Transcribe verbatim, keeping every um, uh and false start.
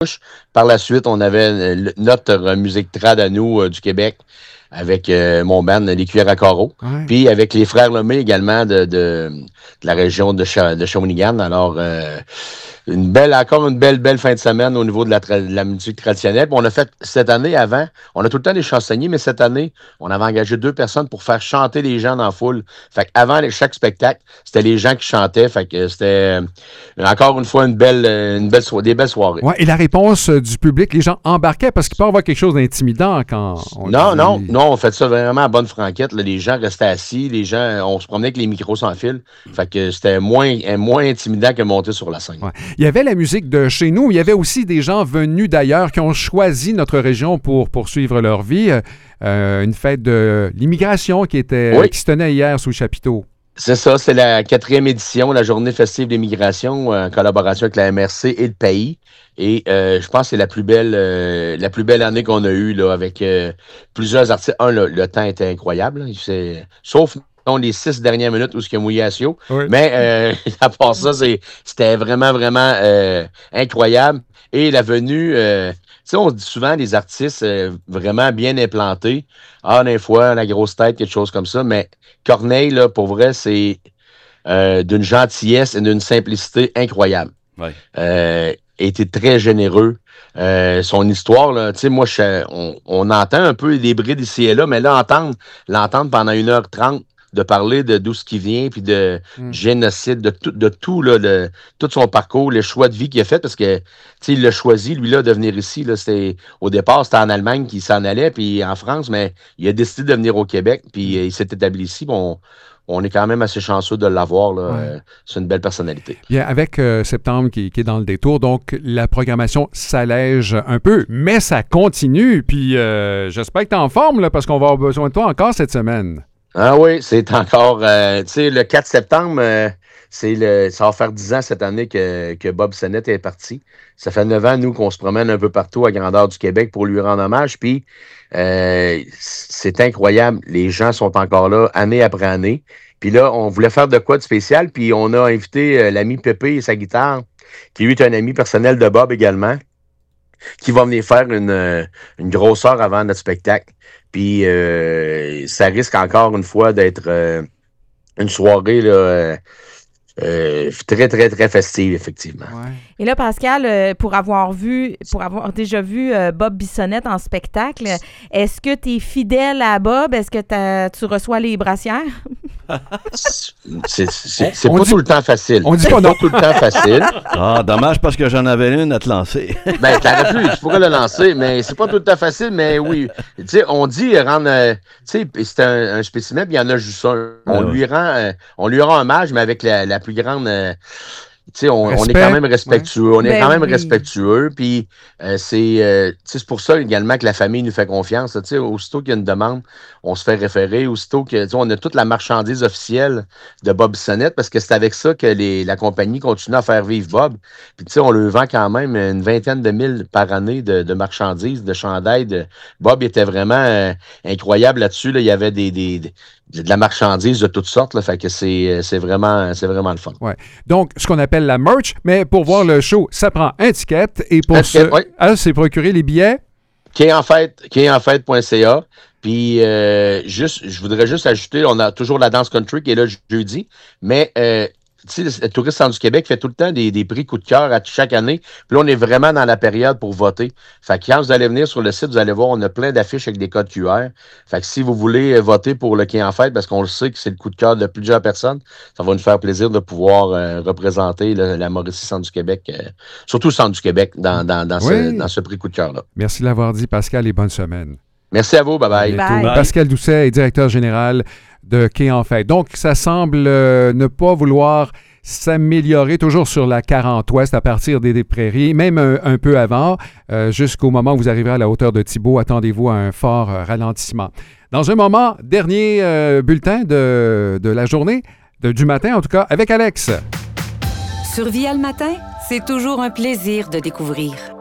Par la suite, on avait euh, notre musique trad à nous euh, du Québec avec euh, mon band, les Cuillères à Carreaux. Ouais. Puis avec les Frères Lemay également de, de, de la région de, Cha- de Shawinigan. Alors, euh, une belle, encore une belle, belle fin de semaine au niveau de la, tra- de la musique traditionnelle. Puis on a fait cette année avant, on a tout le temps des chansonniers, mais cette année, on avait engagé deux personnes pour faire chanter les gens dans la foule. Fait qu'avant les- chaque spectacle, c'était les gens qui chantaient. Fait que c'était euh, encore une fois une belle, euh, une belle so- des belles soirées. Ouais, et la réponse euh, du public, les gens embarquaient parce qu'il peut y avoir quelque chose d'intimidant quand on Non, dit... non, non, on fait ça vraiment à bonne franquette. Là. Les gens restaient assis, les gens, on se promenait avec les micros sans fil. Fait que c'était moins, euh, moins intimidant que monter sur la scène. Ouais. Il y avait la musique de chez nous, il y avait aussi des gens venus d'ailleurs qui ont choisi notre région pour poursuivre leur vie. Euh, une fête de l'immigration qui était Oui. qui se tenait hier sous le chapiteau. C'est ça, c'est la quatrième édition, la journée festive d'immigration, euh, en collaboration avec la M R C et le pays. Et euh, je pense que c'est la plus belle, euh, la plus belle année qu'on a eue là, avec euh, plusieurs artistes. Un, le, le temps était incroyable, là. C'est, sauf non, les six dernières minutes où ce qui a mouillé à Sio. Oui. Mais euh, à part ça, c'est, c'était vraiment, vraiment euh, incroyable. Et la venue, euh, tu sais, on dit souvent des artistes euh, vraiment bien implantés. Ah, des fois, la grosse tête, quelque chose comme ça. Mais Corneille, là, pour vrai, c'est euh, d'une gentillesse et d'une simplicité incroyable. Ouais. Euh, était très généreux. Euh, son histoire, là, tu sais, moi, je, on, on entend un peu des brides ici et là, mais là, entendre, l'entendre pendant une heure trente, de parler de d'où ce qui vient, puis de Mm. génocide, de tout, de tout, là, de, tout son parcours, les choix de vie qu'il a fait, parce que, tu sais, il l'a choisi, lui-là, de venir ici, là, c'était, au départ, c'était en Allemagne qu'il s'en allait, puis en France, mais il a décidé de venir au Québec, puis euh, il s'est établi ici, bon, on est quand même assez chanceux de l'avoir, là. Ouais. Euh, c'est une belle personnalité. Bien, avec euh, septembre qui, qui est dans le détour, donc la programmation s'allège un peu, mais ça continue. Puis euh, j'espère que tu es en forme, là, parce qu'on va avoir besoin de toi encore cette semaine. Ah oui, c'est encore, euh, tu sais, le quatre septembre, euh, c'est le, ça va faire dix ans cette année que, que Bob Sennett est parti. Ça fait neuf ans, nous, qu'on se promène un peu partout à grandeur du Québec pour lui rendre hommage. Puis, euh, c'est incroyable. Les gens sont encore là, année après année. Puis là, on voulait faire de quoi de spécial. Puis, on a invité euh, l'ami Pépé et sa guitare, qui lui est un ami personnel de Bob également, qui va venir faire une, euh, une grosse heure avant notre spectacle. Puis euh, ça risque encore une fois d'être euh, une soirée là, euh, euh, très, très, très festive, effectivement. Ouais. Et là, Pascal, euh, pour avoir vu, pour avoir déjà vu euh, Bob Bissonnette en spectacle, est-ce que tu es fidèle à Bob? Est-ce que t'as- tu reçois les brassières? C'est, c'est, c'est On pas dit- tout le temps facile. on dit c'est pas non. tout le temps facile. Ah, dommage parce que j'en avais une à te lancer. Ben, t'aurais pu, tu pourrais le lancer, mais c'est pas tout le temps facile, mais oui. Tu sais, on dit rendre, euh, tu sais, c'est un, un spécimen, puis il y en a juste un. On Ah ouais. lui rend, euh, on lui rend hommage, mais avec la, la plus grande, euh, tu sais, on, on est Respect. quand même respectueux. On est Ben quand même oui. respectueux, puis euh, c'est, euh, tu sais, c'est pour ça également que la famille nous fait confiance. Tu sais, aussitôt qu'il y a une demande, on se fait référer. Aussitôt que, tu sais, on a toute la marchandise officielle de Bob Bissonnette, parce que c'est avec ça que les, la compagnie continue à faire vivre Bob. Puis, tu sais, on le vend quand même une vingtaine de mille par année de, de marchandises, de chandails. De... Bob était vraiment euh, incroyable là-dessus. Là. Il y avait des, des, des- de la marchandise de toutes sortes. Là. Fait que c'est, c'est, vraiment, c'est vraiment le fun. Ouais. Donc, ce qu'on appelle la merch, mais pour voir le show, ça prend un ticket. Et pour Un ticket, ce, oui. ah, c'est procurer les billets. Qui est en fait, qui est en fait point c a. Puis euh, juste, je voudrais juste ajouter, on a toujours la danse country qui est là jeudi, mais euh, tu sais, le Touriste Centre du Québec fait tout le temps des, des prix coup de cœur à chaque année. Puis là, on est vraiment dans la période pour voter. Fait que quand vous allez venir sur le site, vous allez voir, on a plein d'affiches avec des codes Q R. Fait que si vous voulez voter pour le Quai en fête, parce qu'on le sait que c'est le coup de cœur de plusieurs personnes, ça va nous faire plaisir de pouvoir euh, représenter le- la Mauricie Centre du Québec, euh, surtout le Centre du Québec, dans, dans, dans, Oui. ce, dans ce prix coup de cœur-là. Merci de l'avoir dit, Pascal, et bonne semaine. Merci à vous, bye À bye. bientôt. Bye. Pascal Doucet est directeur général de Quai en fête. Donc, ça semble euh, ne pas vouloir s'améliorer, toujours sur la quarante ouest à partir des, des prairies, même un, un peu avant, euh, jusqu'au moment où vous arriverez à la hauteur de Thibault. Attendez-vous à un fort euh, ralentissement. Dans un moment, dernier euh, bulletin de, de la journée, de- du matin en tout cas, avec Alex. Sur Via le matin, c'est toujours un plaisir de découvrir.